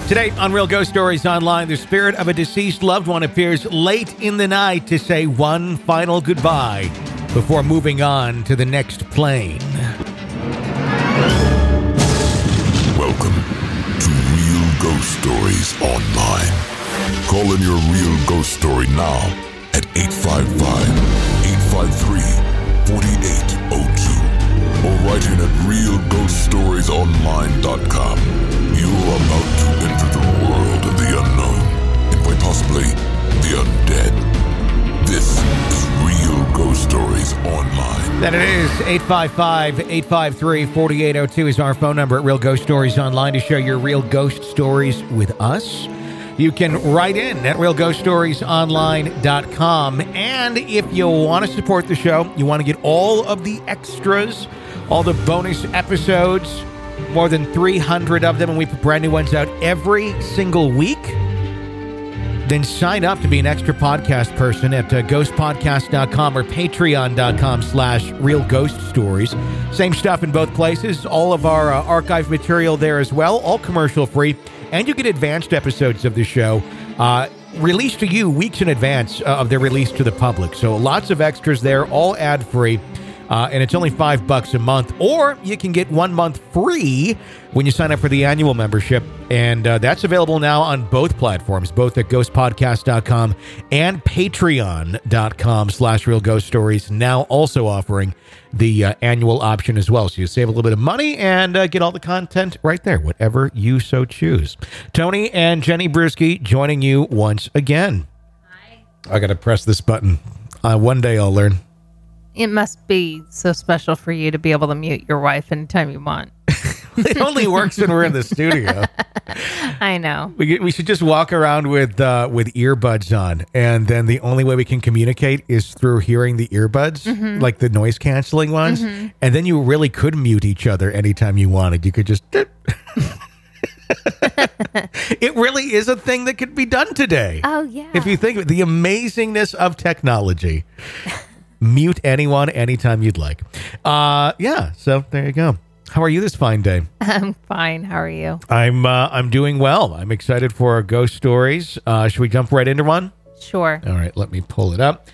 Today on Real Ghost Stories Online, the spirit of a deceased loved one appears late in the night to say one final goodbye before moving on to the next plane. Welcome to Real Ghost Stories Online. Call in your real ghost story now at 855-853-4802 or write in at realghoststoriesonline.com. You're about to enter the world of the unknown and quite possibly the undead. This is Real Ghost Stories Online. That it is. 855-853-4802 is our phone number at Real Ghost Stories Online to share your real ghost stories with us. You can write in at realghoststoriesonline.com. And if you want to support the show, you want to get all of the extras, all the bonus episodes, more than 300 of them, and we put brand new ones out every single week, then sign up to be an extra podcast person at ghostpodcast.com or patreon.com/realghoststories. Same stuff in both places. All of our archive material there as well, all commercial free. And you get advanced episodes of the show released to you weeks in advance of their release to the public. So lots of extras there, all ad-free. And it's only $5 a month, or you can get 1 month free when you sign up for the annual membership. And that's available now on both platforms, both at ghostpodcast.com and patreon.com/realghoststories, now also offering the annual option as well. So you save a little bit of money and get all the content right there, whatever you so choose. Tony and Jenny Brewski joining you once again. Hi. I got to press this button. One day I'll learn. It must be so special for you to be able to mute your wife anytime you want. It only works when we're in the studio. I know. We should just walk around with earbuds on, and then the only way we can communicate is through hearing the earbuds, like the noise canceling ones. And then you really could mute each other anytime you wanted. You could just... It really is a thing that could be done today. Oh, yeah. If you think of it, the amazingness of technology. Mute anyone anytime you'd like. Yeah, so there you go. How are you this fine day? I'm fine. How are you? I'm doing well. I'm excited for our ghost stories. Should we jump right into one? Sure. All right, let me pull it up.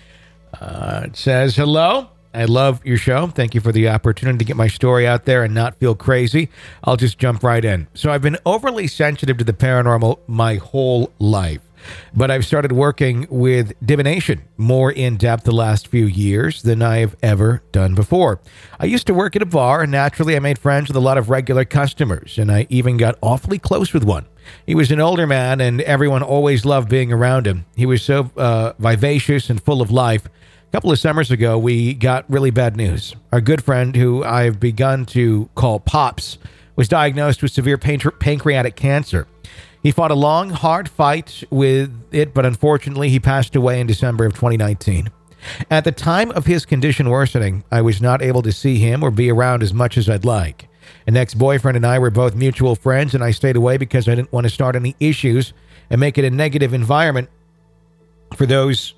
It says, hello. I love your show. Thank you for the opportunity to get my story out there and not feel crazy. I'll just jump right in. So I've been overly sensitive to the paranormal my whole life. But I've started working with divination more in depth the last few years than I've ever done before. I used to work at a bar, and naturally I made friends with a lot of regular customers, and I even got awfully close with one. He was an older man, and everyone always loved being around him. He was so vivacious and full of life. A couple of summers ago, we got really bad news. Our good friend, who I've begun to call Pops, was diagnosed with severe pancreatic cancer. He fought a long, hard fight with it, but unfortunately, he passed away in December of 2019. At the time of his condition worsening, I was not able to see him or be around as much as I'd like. An ex-boyfriend and I were both mutual friends, and I stayed away because I didn't want to start any issues and make it a negative environment for those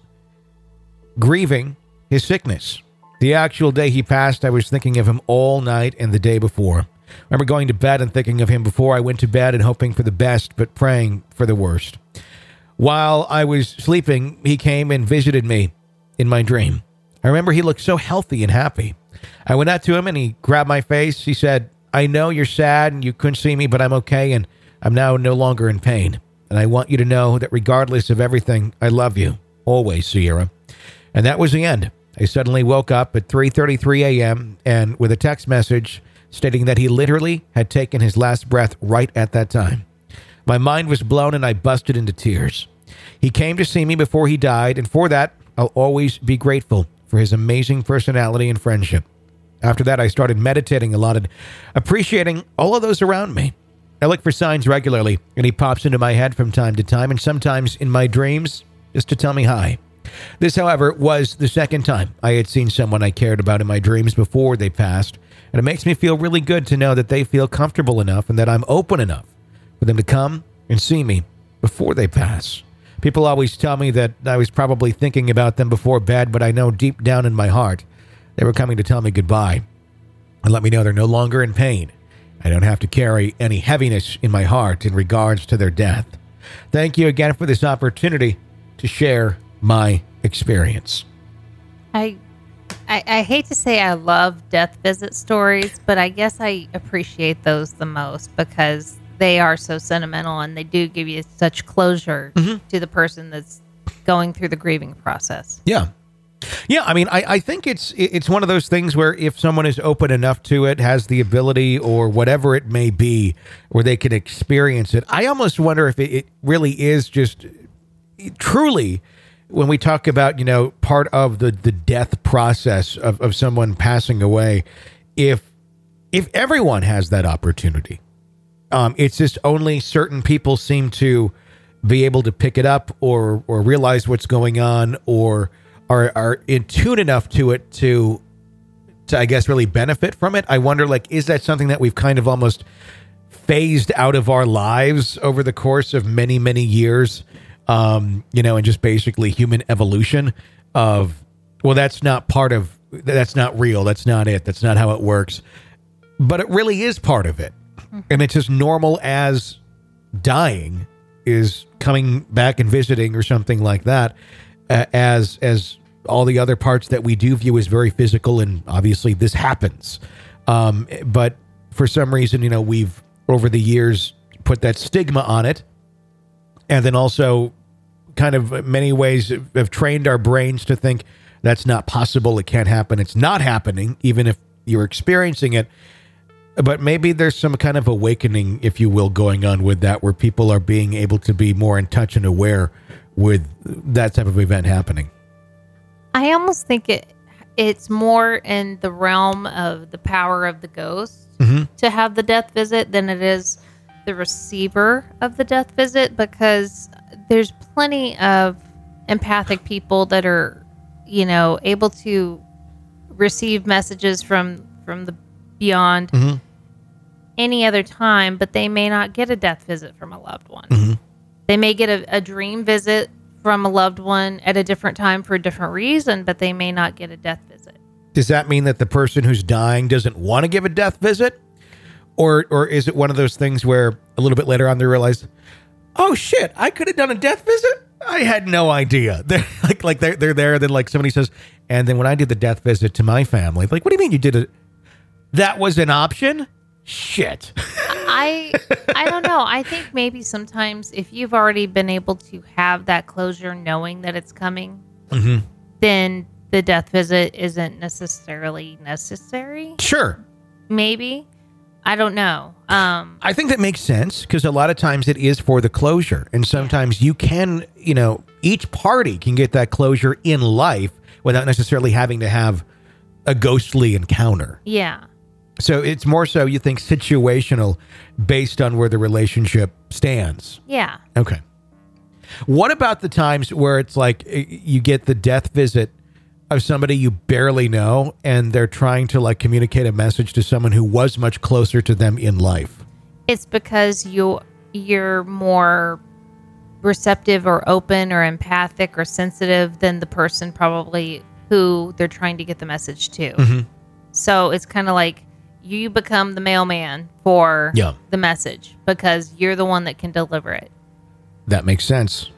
grieving his sickness. The actual day he passed, I was thinking of him all night and the day before. I remember going to bed and thinking of him before I went to bed and hoping for the best, but praying for the worst. While I was sleeping, he came and visited me in my dream. I remember he looked so healthy and happy. I went out to him and he grabbed my face. He said, I know you're sad and you couldn't see me, but I'm okay and I'm now no longer in pain. And I want you to know that regardless of everything, I love you. Always, Sierra. And that was the end. I suddenly woke up at 3:33 a.m. and with a text message stating that he literally had taken his last breath right at that time. My mind was blown and I busted into tears. He came to see me before he died, and for that, I'll always be grateful for his amazing personality and friendship. After that, I started meditating a lot and appreciating all of those around me. I look for signs regularly, and he pops into my head from time to time, and sometimes in my dreams, just to tell me hi. This, however, was the second time I had seen someone I cared about in my dreams before they passed, and it makes me feel really good to know that they feel comfortable enough and that I'm open enough for them to come and see me before they pass. People always tell me that I was probably thinking about them before bed, but I know deep down in my heart they were coming to tell me goodbye and let me know they're no longer in pain I don't have to carry any heaviness in my heart in regards to their death. Thank you again for this opportunity to share my experience. I hate to say I love death visit stories, but I guess I appreciate those the most because they are so sentimental and they do give you such closure to the person that's going through the grieving process. Yeah. Yeah, I mean, I think it's one of those things where if someone is open enough to it, has the ability or whatever it may be, where they can experience it, I almost wonder if it really is just truly, when we talk about, part of the death process of someone passing away, if everyone has that opportunity, it's just only certain people seem to be able to pick it up or realize what's going on or are in tune enough to it to I guess really benefit from it. I wonder, is that something that we've kind of almost phased out of our lives over the course of many, many years? And just basically human evolution of, well, that's not real. That's not it. That's not how it works. But it really is part of it. And it's as normal as dying is coming back and visiting or something like that, as all the other parts that we do view as very physical. And obviously this happens. But for some reason, we've over the years put that stigma on it. And then also kind of many ways have trained our brains to think that's not possible. It can't happen. It's not happening, even if you're experiencing it. But maybe there's some kind of awakening, if you will, going on with that, where people are being able to be more in touch and aware with that type of event happening. I almost think it's more in the realm of the power of the ghost to have the death visit than it is the receiver of the death visit, because there's plenty of empathic people that are, able to receive messages from the beyond any other time, but they may not get a death visit from a loved one. They may get a dream visit from a loved one at a different time for a different reason, but they may not get a death visit. Does that mean that the person who's dying doesn't want to give a death visit? Or is it one of those things where a little bit later on they realize, oh shit, I could have done a death visit? I had no idea. They're they're there, then somebody says, and then when I did the death visit to my family, what do you mean you did it? That was an option? Shit. I don't know. I think maybe sometimes if you've already been able to have that closure knowing that it's coming, then the death visit isn't necessarily necessary. Sure. Maybe. I don't know. I think that makes sense because a lot of times it is for the closure. And sometimes you can, each party can get that closure in life without necessarily having to have a ghostly encounter. Yeah. So it's more so, you think, situational based on where the relationship stands. Yeah. Okay. What about the times where it's you get the death visit of somebody you barely know and they're trying to communicate a message to someone who was much closer to them in life? It's because you're more receptive or open or empathic or sensitive than the person probably who they're trying to get the message to. So it's kind of like you become the mailman for the message because you're the one that can deliver it. That makes sense.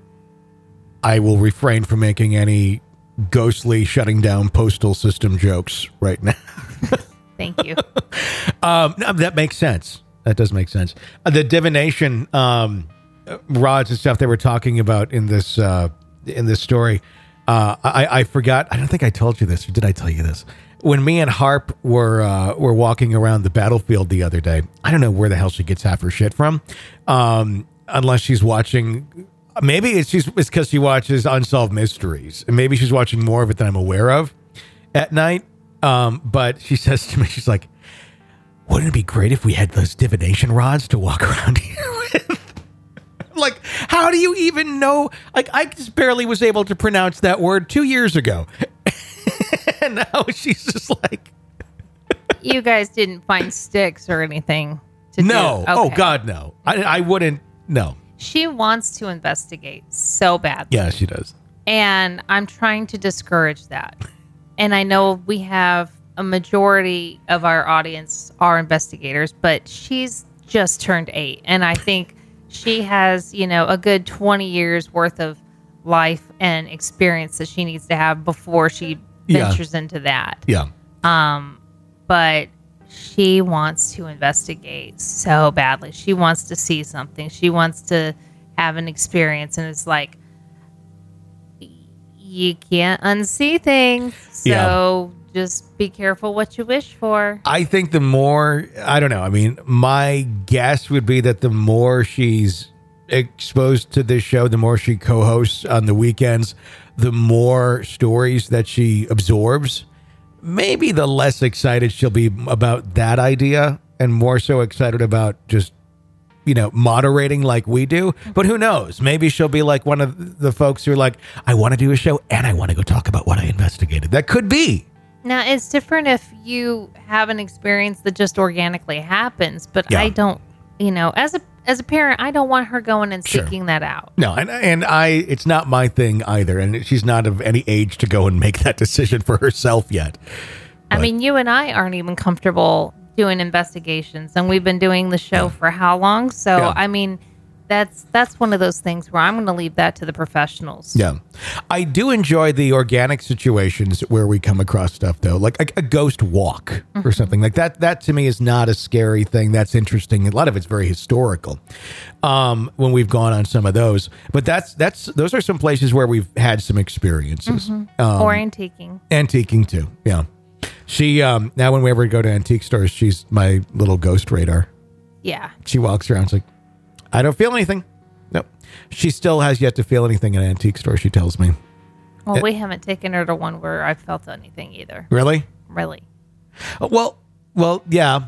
I will refrain from making any ghostly shutting down postal system jokes right now. Thank you. No, that makes sense. That does make sense. The divination rods and stuff they were talking about in this story. I forgot. I don't think I told you this, or did I tell you this? When me and Harp were walking around the battlefield the other day, I don't know where the hell she gets half her shit from, unless she's watching. Maybe it's because she watches Unsolved Mysteries, and maybe she's watching more of it than I'm aware of at night. But she says to me, she's like, "Wouldn't it be great if we had those divination rods to walk around here with?" How do you even know? I just barely was able to pronounce that word 2 years ago. And now she's just like... You guys didn't find sticks or anything to no. do? Okay. Oh, God, no. I wouldn't... No. She wants to investigate so badly. Yeah, she does. And I'm trying to discourage that. And I know we have a majority of our audience are investigators, but she's just turned 8. And I think she has, a good 20 years worth of life and experience that she needs to have before she ventures into that. Yeah. But she wants to investigate so badly. She wants to see something. She wants to have an experience. And it's like, you can't unsee things. So just be careful what you wish for. I think the more, I don't know. I mean, my guess would be that the more she's exposed to this show, the more she co-hosts on the weekends, the more stories that she absorbs, maybe the less excited she'll be about that idea and more so excited about just, moderating like we do. But who knows? Maybe she'll be like one of the folks who are like, I want to do a show and I want to go talk about what I investigated. That could be. Now, it's different if you have an experience that just organically happens, but I don't, as a parent, I don't want her going and seeking that out. No, and it's not my thing either, and she's not of any age to go and make that decision for herself yet. But, I mean, you and I aren't even comfortable doing investigations, and we've been doing the show for how long? So, I mean, that's one of those things where I'm going to leave that to the professionals. Yeah. I do enjoy the organic situations where we come across stuff, though, like a ghost walk or something like that. That to me is not a scary thing. That's interesting. A lot of it's very historical when we've gone on some of those. But those are some places where we've had some experiences. Or antiquing. Antiquing, too. Yeah. She, now when we ever go to antique stores, she's my little ghost radar. Yeah. She walks around, she's like, I don't feel anything. Nope. She still has yet to feel anything in an antique store, she tells me. Well, we haven't taken her to one where I felt anything either. Really? Really. Well, yeah.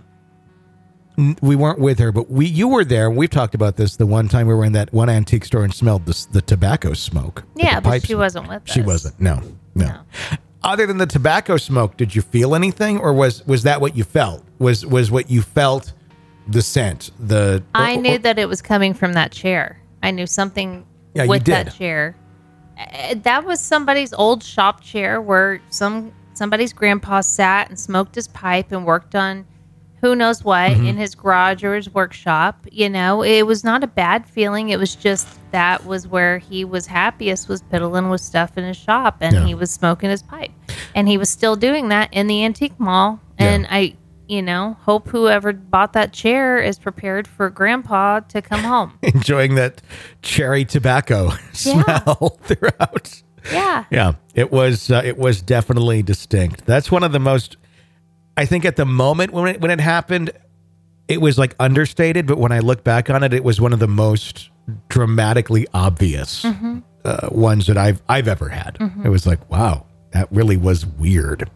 We weren't with her, but you were there. We've talked about this the one time we were in that one antique store and smelled the tobacco smoke. Yeah, but she wasn't with us. She wasn't. No. Other than the tobacco smoke, did you feel anything, or was that what you felt? Was what you felt the scent? I knew that it was coming from that chair. I knew something with that chair. That was somebody's old shop chair where somebody's grandpa sat and smoked his pipe and worked on who knows what in his garage or his workshop. It was not a bad feeling. It was just that was where he was happiest, was piddling with stuff in his shop, and he was smoking his pipe. And he was still doing that in the antique mall. And I hope whoever bought that chair is prepared for grandpa to come home. Enjoying that cherry tobacco smell throughout. Yeah. Yeah. It was definitely distinct. That's one of the most, I think at the moment when it happened, it was like understated. But when I look back on it, it was one of the most dramatically obvious ones that I've ever had. It was like, wow. That really was weird.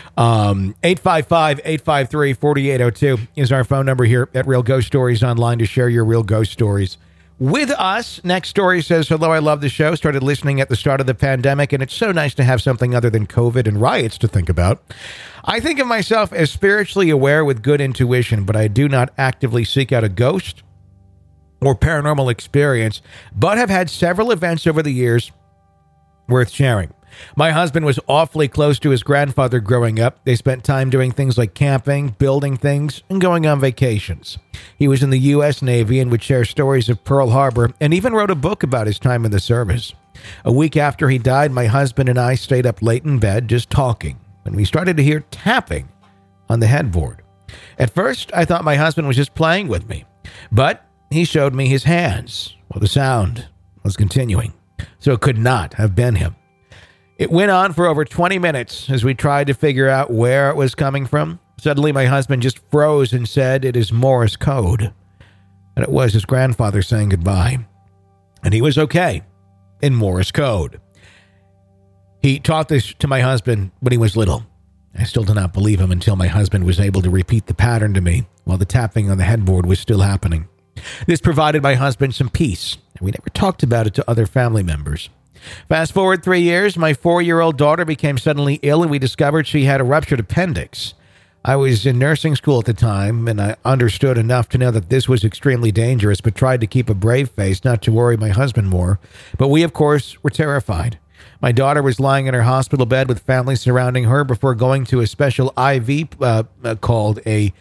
855-853-4802 is our phone number here at Real Ghost Stories Online to share your real ghost stories with us. Next story says, hello, I love the show. Started listening at the start of the pandemic, and it's so nice to have something other than COVID and riots to think about. I think of myself as spiritually aware with good intuition, but I do not actively seek out a ghost or paranormal experience, but have had several events over the years worth sharing. My husband was awfully close to his grandfather growing up. They spent time doing things like camping, building things, and going on vacations. He was in the U.S. Navy and would share stories of Pearl Harbor and even wrote a book about his time in the service. A week after he died, my husband and I stayed up late in bed just talking, and we started to hear tapping on the headboard. At first, I thought my husband was just playing with me, but he showed me his hands while the sound was continuing, so it could not have been him. It went on for over 20 minutes as we tried to figure out where it was coming from. Suddenly, my husband just froze and said, it is Morse code. And it was his grandfather saying goodbye. And he was okay in Morse code. He taught this to my husband when he was little. I still did not believe him until my husband was able to repeat the pattern to me while the tapping on the headboard was still happening. This provided my husband some peace, and we never talked about it to other family members. Fast forward 3 years, my 4-year-old daughter became suddenly ill, and we discovered she had a ruptured appendix. I was in nursing school at the time, and I understood enough to know that this was extremely dangerous, but tried to keep a brave face not to worry my husband more. But we, of course, were terrified. My daughter was lying in her hospital bed with family surrounding her before going to a special IV called a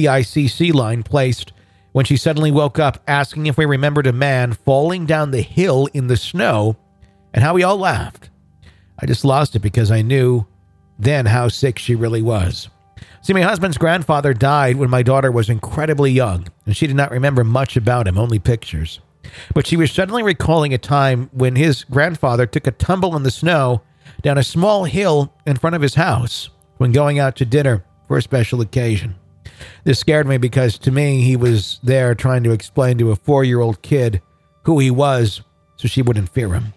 PICC line placed when she suddenly woke up asking if we remembered a man falling down the hill in the snow and how we all laughed. I just lost it because I knew then how sick she really was. See, my husband's grandfather died when my daughter was incredibly young, and she did not remember much about him, only pictures. But she was suddenly recalling a time when his grandfather took a tumble in the snow down a small hill in front of his house when going out to dinner for a special occasion. This scared me because to me, he was there trying to explain to a 4-year-old kid who he was so she wouldn't fear him.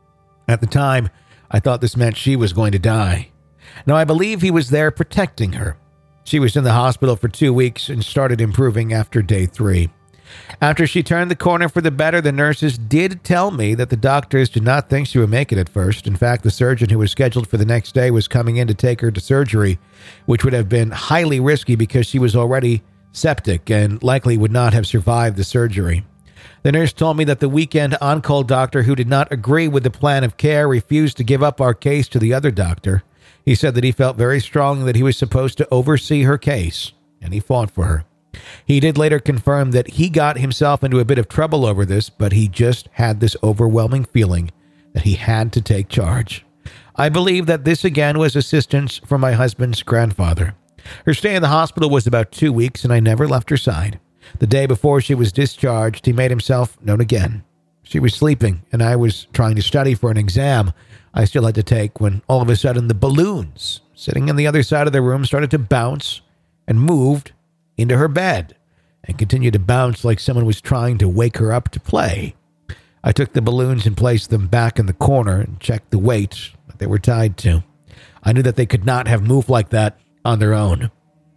At the time, I thought this meant she was going to die. Now, I believe he was there protecting her. She was in the hospital for 2 weeks and started improving after day 3. After she turned the corner for the better, the nurses did tell me that the doctors did not think she would make it at first. In fact, the surgeon who was scheduled for the next day was coming in to take her to surgery, which would have been highly risky because she was already septic and likely would not have survived the surgery. The nurse told me that the weekend on-call doctor who did not agree with the plan of care refused to give up our case to the other doctor. He said that he felt very strongly that he was supposed to oversee her case, and he fought for her. He did later confirm that he got himself into a bit of trouble over this, but he just had this overwhelming feeling that he had to take charge. I believe that this again was assistance from my husband's grandfather. Her stay in the hospital was about 2 weeks, and I never left her side. The day before she was discharged, he made himself known again. She was sleeping, and I was trying to study for an exam I still had to take when all of a sudden the balloons sitting on the other side of the room started to bounce and moved into her bed and continued to bounce like someone was trying to wake her up to play. I took the balloons and placed them back in the corner and checked the weight that they were tied to. I knew that they could not have moved like that on their own.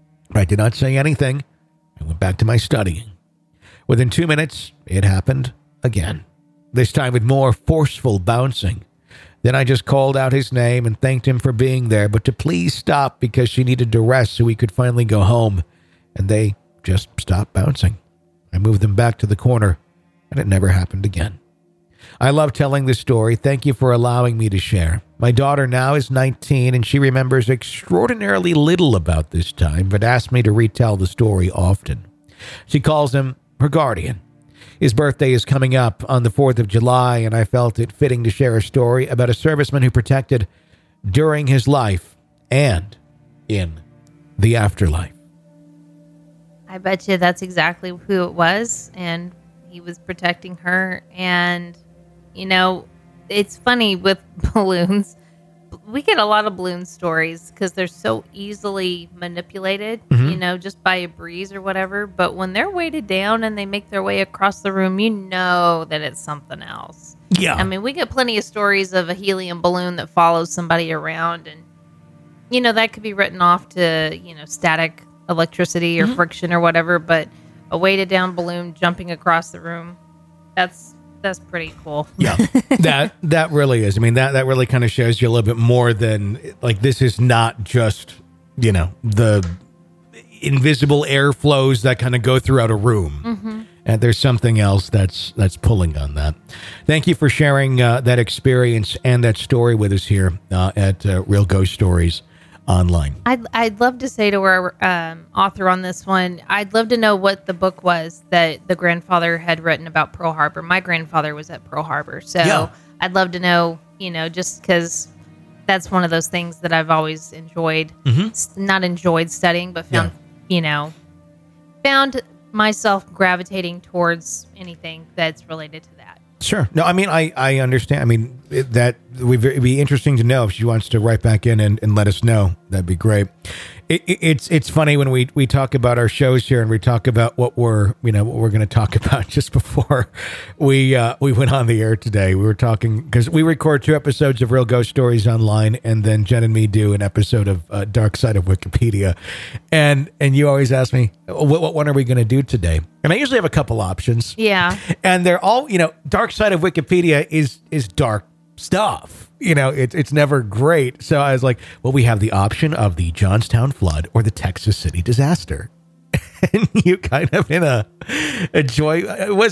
I did not say anything and went back to my studying. Within 2 minutes, it happened again, this time with more forceful bouncing. Then I just called out his name and thanked him for being there, but to please stop because she needed to rest so we could finally go home. And they just stopped bouncing. I moved them back to the corner, and it never happened again. I love telling this story. Thank you for allowing me to share. My daughter now is 19, and she remembers extraordinarily little about this time, but asks me to retell the story often. She calls him her guardian. His birthday is coming up on the 4th of July, and I felt it fitting to share a story about a serviceman who protected during his life and in the afterlife. I bet you that's exactly who it was, and he was protecting her. And, you know, it's funny with balloons. We get a lot of balloon stories because they're so easily manipulated, you know, just by a breeze or whatever. But when they're weighted down and they make their way across the room, you know that it's something else. Yeah. I mean, we get plenty of stories of a helium balloon that follows somebody around, and, you know, that could be written off to, you know, static electricity or friction or whatever. But a weighted down balloon jumping across the room, that's pretty cool. Yeah, that really is. I mean, that really kind of shows you a little bit more than, like, this is not just, you know, the invisible airflows that kind of go throughout a room. And there's something else that's pulling on that. Thank you for sharing that experience and that story with us here at Real Ghost Stories Online. I'd love to say to our author on this one, I'd love to know what the book was that the grandfather had written about Pearl Harbor. My grandfather was at Pearl Harbor, so yeah. I'd love to know, you know, just because that's one of those things that I've always enjoyed, not enjoyed studying, but found, you know, found myself gravitating towards anything that's related to that. Sure. No, I mean, I understand. I mean, that would be interesting to know if she wants to write back in and let us know. That'd be great. It's funny when we talk about our shows here and we talk about what we're going to talk about. Just before we went on the air today, we were talking because we record 2 episodes of Real Ghost Stories Online, and then Jen and me do an episode of Dark Side of Wikipedia, and you always ask me what one are we going to do today, and I usually have a couple options. Yeah, and they're all, you know, Dark Side of Wikipedia is dark stuff. You know, it's never great. So I was like, well, we have the option of the Johnstown flood or the Texas City disaster. And you kind of in a joy. It was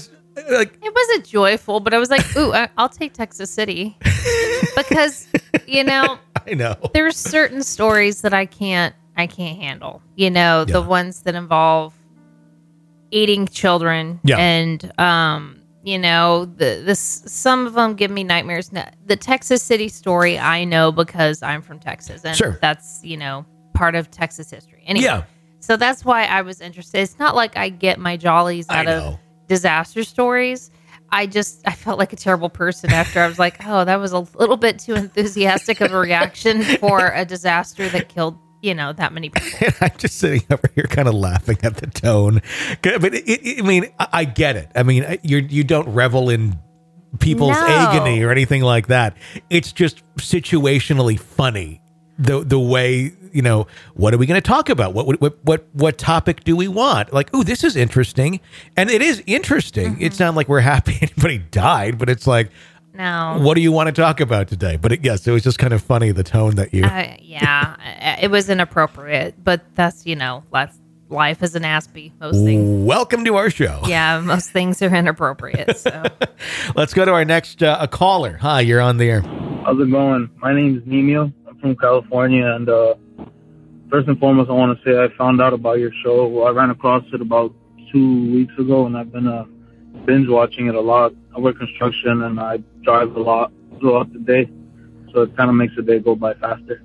like, it wasn't joyful, but I was like, ooh, I'll take Texas City because, you know, I know. there's certain stories that I can't handle, you know, the ones that involve eating children and, you know, some of them give me nightmares. The Texas City story I know because I'm from Texas, and that's, you know, part of Texas history. Anyway, so that's why I was interested. It's not like I get my jollies out of disaster stories. I felt like a terrible person after. I was like, oh, that was a little bit too enthusiastic of a reaction for a disaster that killed, you know, that many people. And I'm just sitting over here kind of laughing at the tone. But I mean, I get it. I mean, you don't revel in people's agony or anything like that. It's just situationally funny. The way, you know, what are we going to talk about? What topic do we want? Like, oh, this is interesting. And it is interesting. It's not like we're happy anybody died, but it's like, no. What do you want to talk about today? But yes, it was just kind of funny, the tone that you... it was inappropriate, but that's, you know, life is an Aspie. Most things. Welcome to our show. Yeah, most things are inappropriate. So let's go to our next caller. Hi, you're on the air. How's it going? My name is Nemio. I'm from California, and first and foremost, I want to say I found out about your show. I ran across it about 2 weeks ago, and I've been binge watching it a lot. I work construction, and I drive a lot throughout the day, so it kind of makes the day go by faster.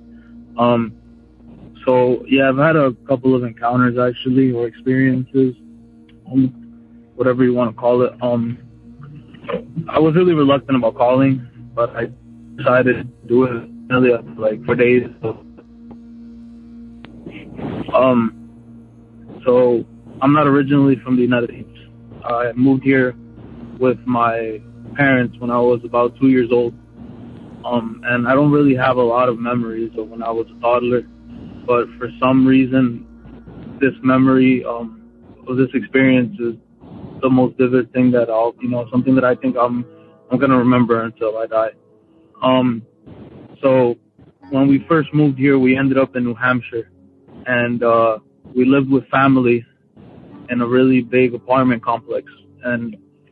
So yeah, I've had a couple of encounters actually, or experiences, whatever you want to call it. I was really reluctant about calling, but I decided to do it really like for days. So I'm not originally from the United States. I moved here with my parents when I was about 2 years old. And I don't really have a lot of memories of when I was a toddler, but for some reason, this memory, or this experience is the most vivid thing that something that I think I'm going to remember until I die. So when we first moved here, we ended up in New Hampshire, and we lived with family in a really big apartment complex. And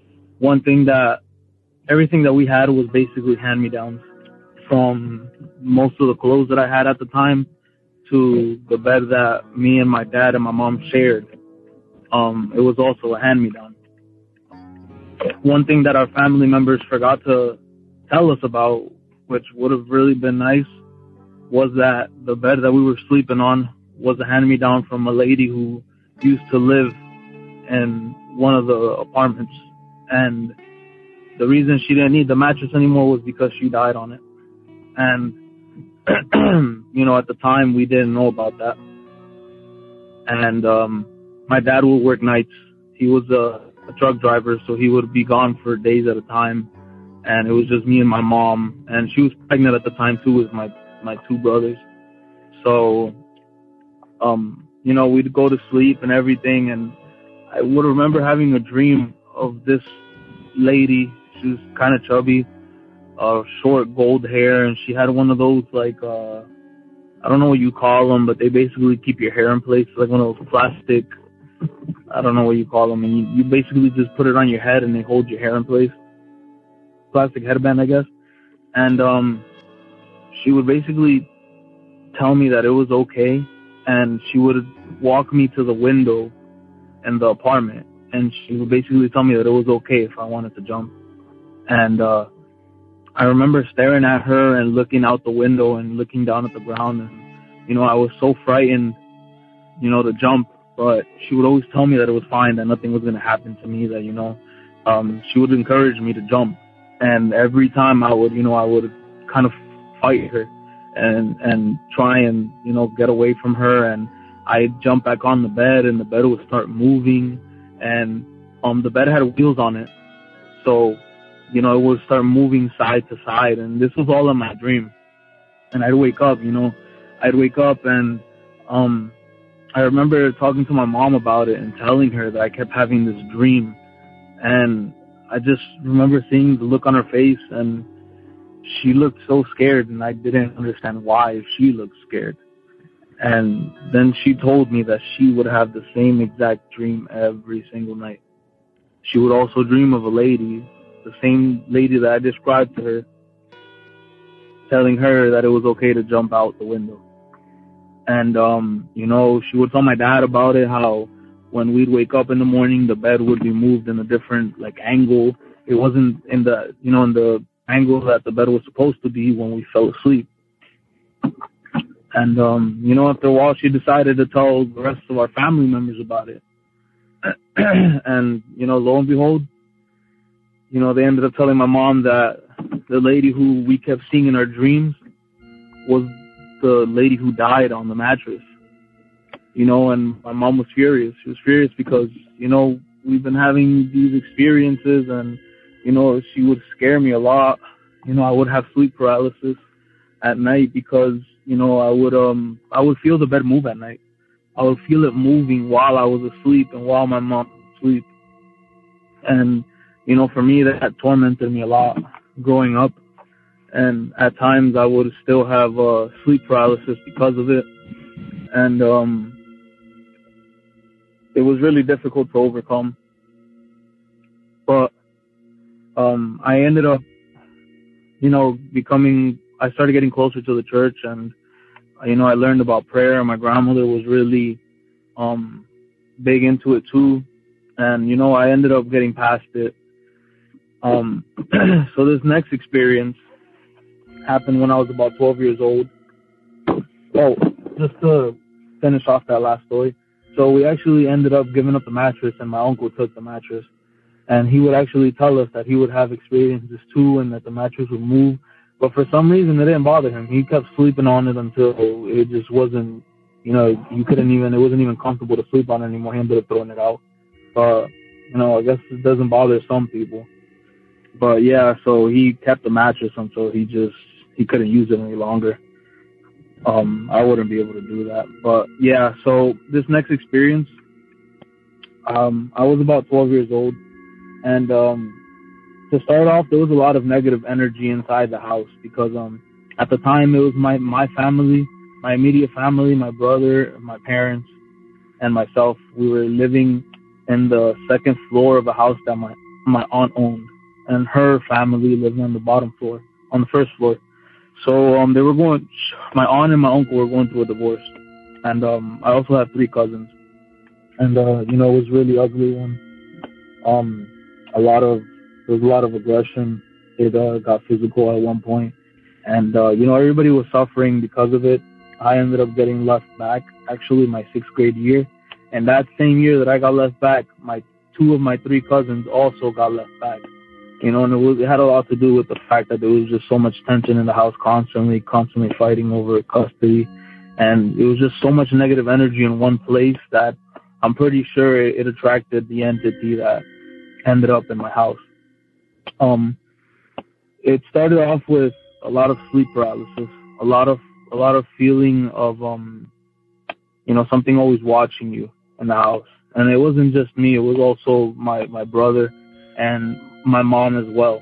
everything that we had was basically hand-me-downs, from most of the clothes that I had at the time to the bed that me and my dad and my mom shared. It was also a hand-me-down. One thing that our family members forgot to tell us about, which would have really been nice, was that the bed that we were sleeping on was a hand-me-down from a lady who used to live in one of the apartments. And the reason she didn't need the mattress anymore was because she died on it. And, at the time, we didn't know about that. And my dad would work nights. He was a truck driver, so he would be gone for days at a time. And it was just me and my mom. And she was pregnant at the time, too, with my two brothers. So, we'd go to sleep and everything. And I would remember having a dream of this lady. She was kind of chubby, short gold hair, and she had one of those, like, I don't know what you call them, but they basically keep your hair in place, like one of those plastic, I don't know what you call them, and you basically just put it on your head and they hold your hair in place. Plastic headband, I guess. And she would basically tell me that it was okay, and she would walk me to the window in the apartment, and she would basically tell me that it was okay if I wanted to jump. And I remember staring at her and looking out the window and looking down at the ground, and I was so frightened, to jump, but she would always tell me that it was fine, that nothing was going to happen to me, that she would encourage me to jump. And every time I would kind of fight her and try and get away from her, and I'd jump back on the bed, and the bed would start moving, and the bed had wheels on it, so it would start moving side to side, and this was all in my dream. And I'd wake up, and I remember talking to my mom about it and telling her that I kept having this dream. And I just remember seeing the look on her face, and she looked so scared, and I didn't understand why she looked scared. And then she told me that she would have the same exact dream every single night. she would also dream of a lady, the same lady that I described to her, telling her that it was okay to jump out the window. And, she would tell my dad about it, how when we'd wake up in the morning, the bed would be moved in a different, angle. It wasn't in the, in the angle that the bed was supposed to be when we fell asleep. And, after a while, she decided to tell the rest of our family members about it. And, lo and behold, they ended up telling my mom that the lady who we kept seeing in our dreams was the lady who died on the mattress. And my mom was furious. She was furious because, we've been having these experiences, and, she would scare me a lot. I would have sleep paralysis at night because, I would feel the bed move at night. I would feel it moving while I was asleep and while my mom was asleep. And, for me, that tormented me a lot growing up. And at times I would still have sleep paralysis because of it. And it was really difficult to overcome. But I ended up, I started getting closer to the church, and, I learned about prayer. My grandmother was really big into it too. And, I ended up getting past it. So this next experience happened when I was about 12 years old. Oh, just to finish off that last story. So we actually ended up giving up the mattress, and my uncle took the mattress. And he would actually tell us that he would have experiences too, and that the mattress would move. But for some reason, it didn't bother him. He kept sleeping on it until it just wasn't, it wasn't even comfortable to sleep on anymore. He ended up throwing it out. But, I guess it doesn't bother some people. But yeah, so he kept the mattress until he couldn't use it any longer. I wouldn't be able to do that. But yeah, so this next experience, I was about 12 years old. And, to start off, there was a lot of negative energy inside the house because at the time it was my family, my immediate family, my brother, my parents, and myself. We were living in the second floor of a house that my aunt owned, and her family lived on the bottom floor, on the first floor. So my aunt and my uncle were going through a divorce, and I also have 3 cousins, and it was really ugly one. There was a lot of aggression. It got physical at one point. And, everybody was suffering because of it. I ended up getting left back, actually, my 6th grade year. And that same year that I got left back, 2 of my 3 cousins also got left back. And it had a lot to do with the fact that there was just so much tension in the house, constantly fighting over custody. And it was just so much negative energy in one place that I'm pretty sure it attracted the entity that ended up in my house. It started off with a lot of sleep paralysis, a lot of feeling of, something always watching you in the house. And it wasn't just me, it was also my brother and my mom as well.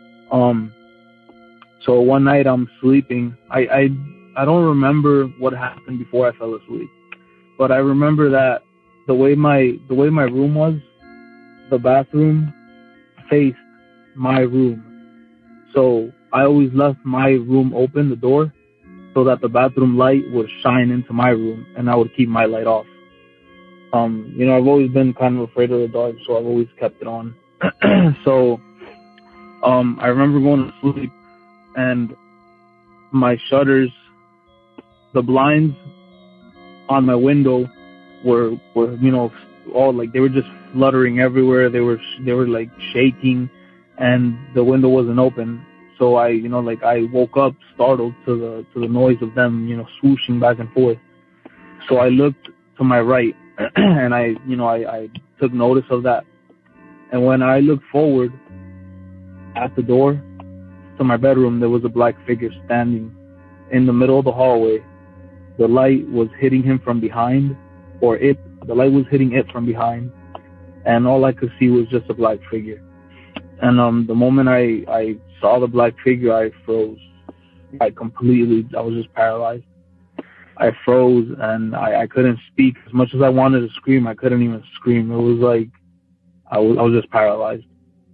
So one night I'm sleeping. I don't remember what happened before I fell asleep, but I remember that the way my room was, the bathroom faced my room. So I always left my room open, the door, so that the bathroom light would shine into my room, and I would keep my light off. I've always been kind of afraid of the dark, so I've always kept it on. So I remember going to sleep, and my shutters, the blinds on my window were all they were just fluttering everywhere. They were shaking, and the window wasn't open. So I woke up startled to the noise of them, swooshing back and forth. So I looked to my right, and I took notice of that. And when I looked forward at the door to my bedroom, there was a black figure standing in the middle of the hallway. The light was hitting him from behind, the light was hitting it from behind, and all I could see was just a black figure. And the moment I saw the black figure, I froze. I was just paralyzed. I froze, and I couldn't speak. As much as I wanted to scream, I couldn't even scream. It was like I was just paralyzed.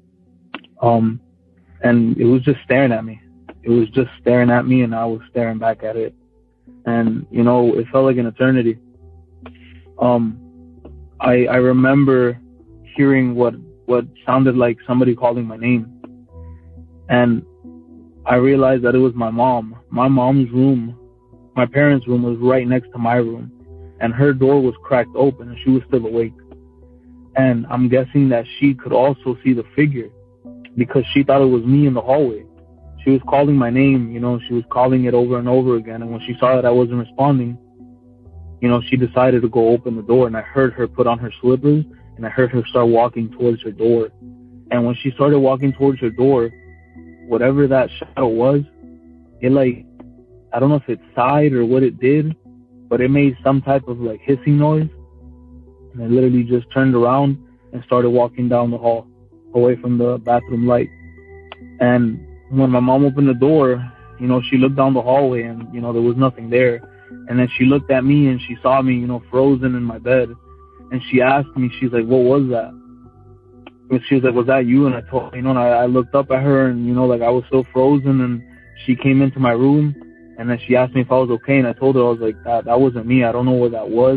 And it was just staring at me. It was just staring at me, and I was staring back at it. And, you know, it felt like an eternity. I remember hearing what sounded like somebody calling my name. And I realized that it was my mom. My mom's room, my parents' room, was right next to my room. And her door was cracked open, and she was still awake. And I'm guessing that she could also see the figure, because she thought it was me in the hallway. She was calling my name, you know, she was calling it over and over again. And when she saw that I wasn't responding, you know, she decided to go open the door. And I heard her put on her slippers, and I heard her start walking towards her door. And when she started walking towards her door, whatever that shadow was, it, like, I don't know if it sighed or what it did, but it made some type of like hissing noise. And I literally just turned around and started walking down the hall away from the bathroom light. And when my mom opened the door, you know, she looked down the hallway, and, you know, there was nothing there. And then she looked at me, and she saw me, you know, frozen in my bed. And she asked me, she's like, what was that? And she was like, was that you? And I told her, you know, and I looked up at her, and, you know, like, I was still frozen. And she came into my room, and then she asked me if I was okay. And I told her, I was like, that wasn't me. I don't know what that was.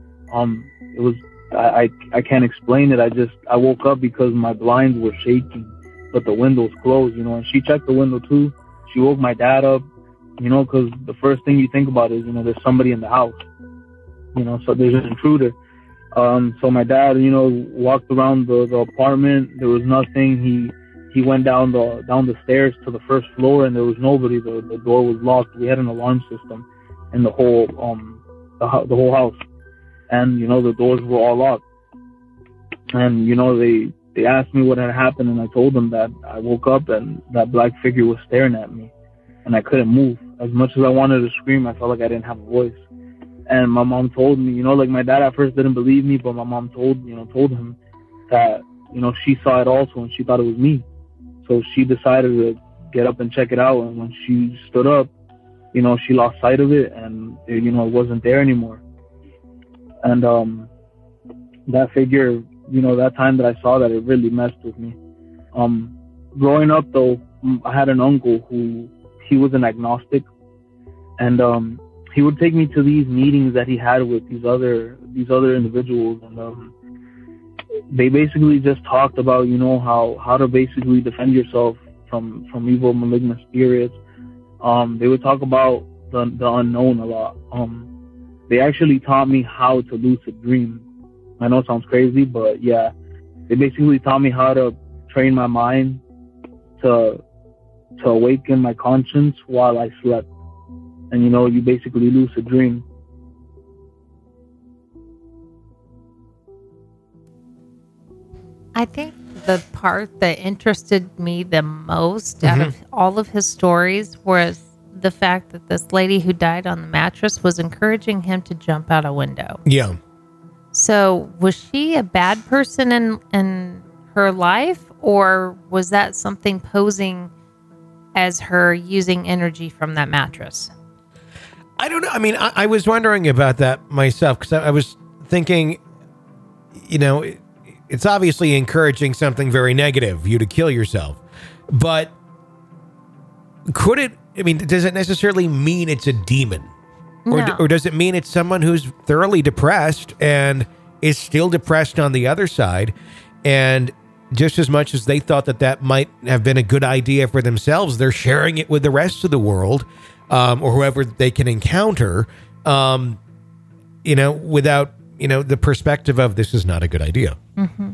It was, I can't explain it. I woke up because my blinds were shaking, but the windows closed, you know, and she checked the window too. She woke my dad up, you know, because the first thing you think about is, you know, there's somebody in the house, you know, so there's an intruder. So my dad, you know, walked around the apartment. There was nothing. He went down the stairs to the first floor, and there was nobody. The door was locked. We had an alarm system in the whole the whole house, and, you know, the doors were all locked. And, you know, they asked me what had happened, and I told them that I woke up and that black figure was staring at me, and I couldn't move. As much as I wanted to scream, I felt like I didn't have a voice. And my mom told me, you know, like, my dad at first didn't believe me, but my mom told him that, you know, she saw it also, and she thought it was me. So she decided to get up and check it out. And when she stood up, you know, she lost sight of it, and it, you know, it wasn't there anymore. And that figure, you know, that time that I saw that, it really messed with me. Growing up, though, I had an uncle who, he was an agnostic, and he would take me to these meetings that he had with these other individuals, and they basically just talked about, you know, how to basically defend yourself from evil, malignant spirits. They would talk about the unknown a lot. They actually taught me how to lucid dream. I know it sounds crazy, but yeah, they basically taught me how to train my mind to awaken my conscience while I slept. And, you know, you basically lucid dream. I think the part that interested me the most out of all of his stories was the fact that this lady who died on the mattress was encouraging him to jump out a window. Yeah. So was she a bad person in her life, or was that something posing as her using energy from that mattress? I don't know. I mean, I was wondering about that myself, because I was thinking, you know, it's obviously encouraging something very negative, you to kill yourself. But could it, I mean, does it necessarily mean it's a demon? No. Or does it mean it's someone who's thoroughly depressed and is still depressed on the other side? And just as much as they thought that might have been a good idea for themselves, they're sharing it with the rest of the world, or whoever they can encounter, you know, without, you know, the perspective of this is not a good idea. Mm-hmm.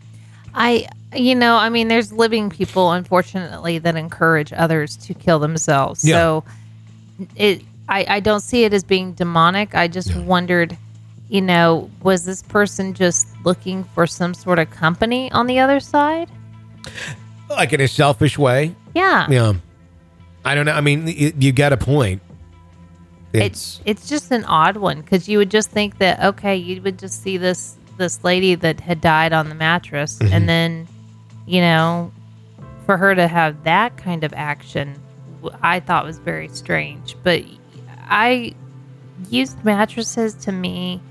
I mean, there's living people, unfortunately, that encourage others to kill themselves. Yeah. So I don't see it as being demonic. I just wondered, you know, was this person just looking for some sort of company on the other side? Like in a selfish way? Yeah. Yeah. I don't know. I mean, you got a point. It's just an odd one, because you would just think that, okay, you would just see this lady that had died on the mattress, and then, you know, for her to have that kind of action, I thought was very strange. But used mattresses to me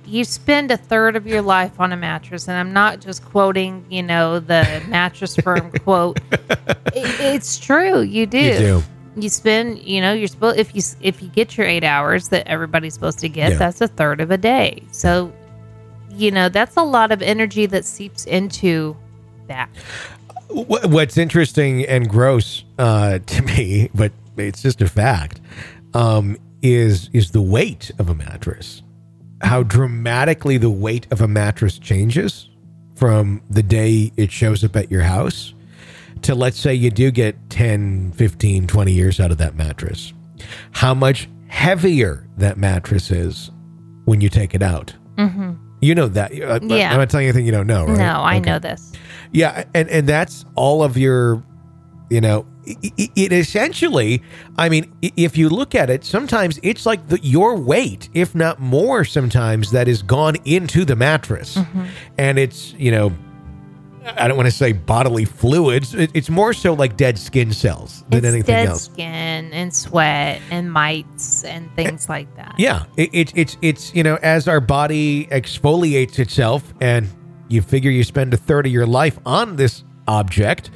you spend a third of your life on a mattress, and I'm not just quoting, the Mattress Firm quote. It's true. You do. You do. You spend, you're supposed if you get your 8 hours that everybody's supposed to get, that's a third of a day. So, that's a lot of energy that seeps into that. What's interesting and gross to me, but it's just a fact, is the weight of a mattress. How dramatically the weight of a mattress changes from the day it shows up at your house to, let's say you do get 10, 15, 20 years out of that mattress. How much heavier that mattress is when you take it out. Mm-hmm. You know that. I'm not telling you anything you don't know, right? No, I know this. Yeah, and that's all of your, it essentially, I mean, if you look at it, sometimes it's like your weight, if not more sometimes, that is gone into the mattress. Mm-hmm. And it's, I don't want to say bodily fluids. It's more so like dead skin cells than anything else. Dead skin and sweat and mites and things like that. Yeah, it's as our body exfoliates itself, and you figure you spend a third of your life on this object,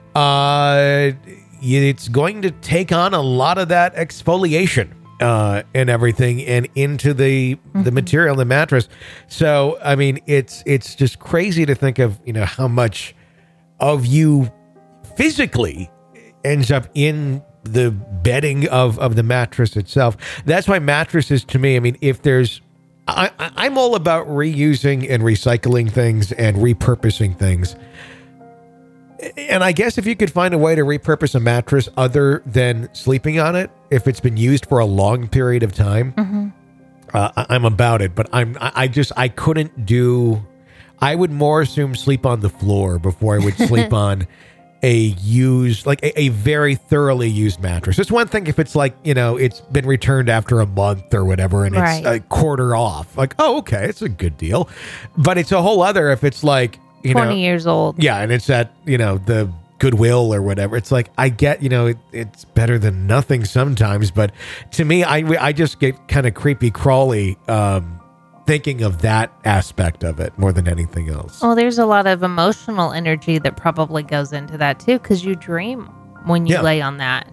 it's going to take on a lot of that exfoliation and everything, and into the material in the mattress. So, I mean, it's just crazy to think of, how much of you physically ends up in the bedding of the mattress itself. That's why mattresses, to me, I mean, if there's, I'm all about reusing and recycling things and repurposing things. And I guess if you could find a way to repurpose a mattress other than sleeping on it, if it's been used for a long period of time, I'm about it. But I couldn't do, I would more assume sleep on the floor before I would sleep on a used, like a very thoroughly used mattress. It's one thing if it's like, it's been returned after a month or whatever, and it's a quarter off. Like, oh, okay, it's a good deal. But it's a whole other if it's like, 20 years old. Yeah, and it's at, the Goodwill or whatever. It's like, I get, it's better than nothing sometimes, but to me, I just get kind of creepy crawly thinking of that aspect of it more than anything else. Well, there's a lot of emotional energy that probably goes into that too, because you dream when you lay on that,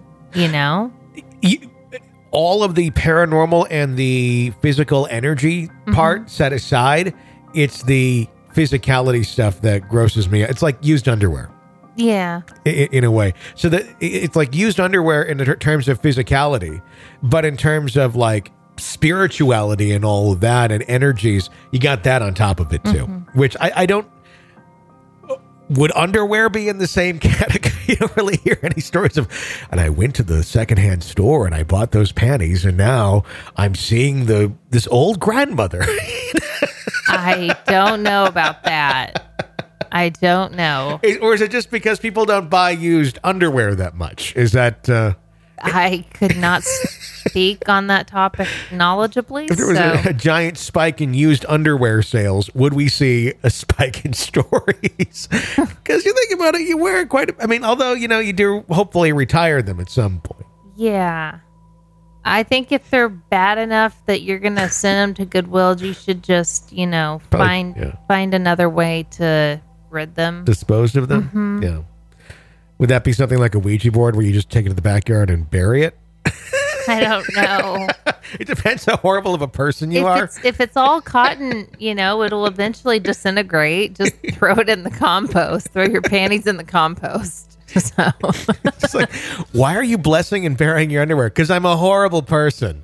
all of the paranormal and the physical energy part set aside, it's the physicality stuff that grosses me. It's like used underwear. Yeah. In a way. So that it's like used underwear in terms of physicality, but in terms of like spirituality and all of that and energies, you got that on top of it too, which I don't. Would underwear be in the same category? You don't really hear any stories of, and I went to the secondhand store and I bought those panties, and now I'm seeing this old grandmother. I don't know about that. I don't know. Or is it just because people don't buy used underwear that much? Is that... I could not speak on that topic knowledgeably. If there was a giant spike in used underwear sales, would we see a spike in stories? Because you think about it, you wear it quite... although, you do hopefully retire them at some point. Yeah. I think if they're bad enough that you're going to send them to Goodwill, you should just, find another way to rid them. Dispose of them? Mm-hmm. Yeah. Would that be something like a Ouija board where you just take it to the backyard and bury it? I don't know. It depends how horrible of a person you are. If it's all cotton, it'll eventually disintegrate. Just throw it in the compost. Throw your panties in the compost. So. It's like, why are you blessing and burying your underwear? Because I'm a horrible person.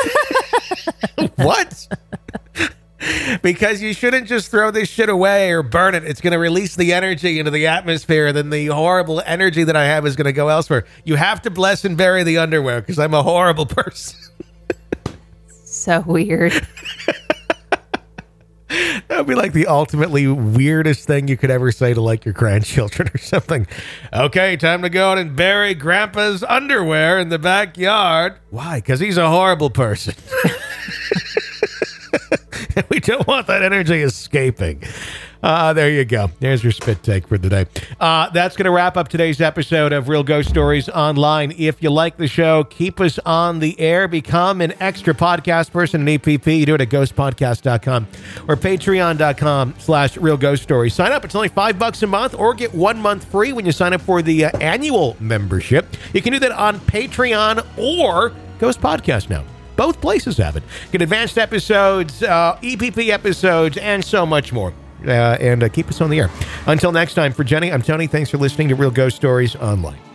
What? Because you shouldn't just throw this shit away or burn it. It's going to release the energy into the atmosphere. Then the horrible energy that I have is going to go elsewhere. You have to bless and bury the underwear because I'm a horrible person. So weird. That would be like the ultimately weirdest thing you could ever say to like your grandchildren or something. Okay, time to go out and bury Grandpa's underwear in the backyard. Why? Because he's a horrible person. We don't want that energy escaping. There you go. There's your spit take for the day. That's going to wrap up today's episode of Real Ghost Stories Online. If you like the show, keep us on the air. Become an extra podcast person in EPP. You do it at ghostpodcast.com or patreon.com/Real Ghost Stories. Sign up. It's only $5 a month, or get 1 month free when you sign up for the annual membership. You can do that on Patreon or Ghost Podcast now. Both places have it. Get advanced episodes, EPP episodes, and so much more. And keep us on the air. Until next time, for Jenny, I'm Tony. Thanks for listening to Real Ghost Stories Online.